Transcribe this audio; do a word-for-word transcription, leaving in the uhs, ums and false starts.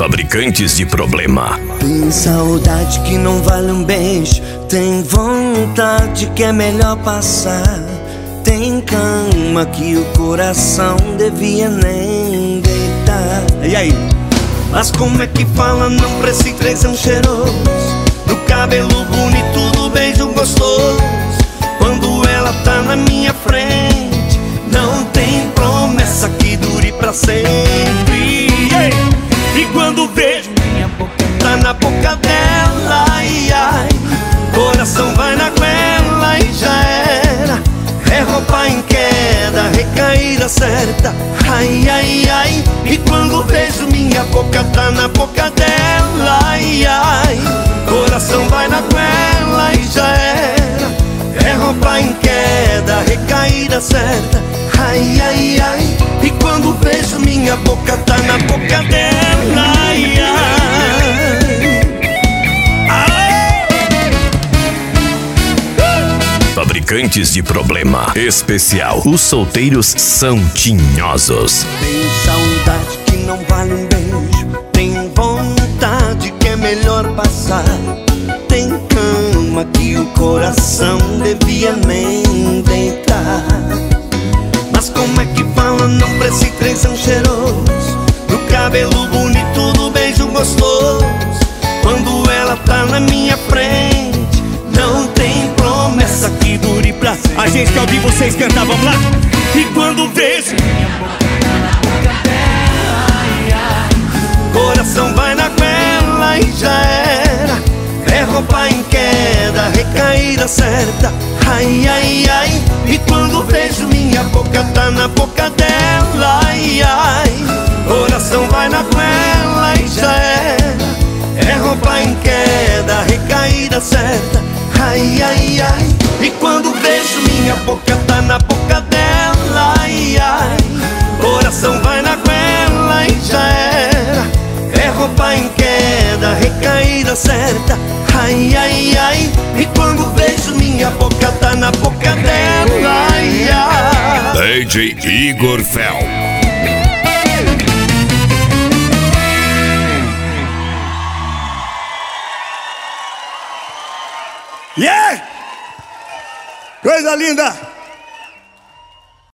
Fabricantes de problema. Tem saudade que não vale um beijo, tem vontade que é melhor passar, tem cama que o coração devia nem deitar. E aí? Mas como é que fala não pra esse trezão cheiroso, do cabelo bonito, do beijo gostoso? Quando ela tá na minha frente, não tem promessa que dure pra sempre. E quando vejo minha boca tá na boca dela, ai ai, coração vai na goela e já era. É roupa em queda, recaída certa, ai ai ai. E quando vejo minha boca tá na boca dela, ai ai, coração vai na goela e já era. É roupa em queda, recaída certa, ai ai ai. E quando vejo minha boca tá na boca dela, ai ai. Fabricantes de problema. Especial. Os solteiros são tinhosos. Tem saudade que não vale um beijo, tem vontade que é melhor passar, tem cama que o coração devia nem deitar. Mas como é que fala não pra esse trezão cheiroso, do cabelo bonito, do beijo gostoso? Quando ela tá na minha frente, não tem promessa que dure pra sempre. A gente quer ouvir vocês cantar, vamos lá? E quando vejo minha boca tá na boca dela, ai, ai, coração vai na goela e já era. É roupa em queda, recaída certa, ai ai ai. E quando vejo minha boca tá na boca dela, ai ai, coração vai na goela e já era. É roupa em queda, recaída certa, ai ai ai. E quando vejo minha boca tá na boca dela, ai ai, coração vai na goela e já era. É roupa em queda, recaída certa, ai ai ai. E quando vejo minha boca tá na boca dela, ai ai. D J Igor Fel. Yeah! Coisa linda!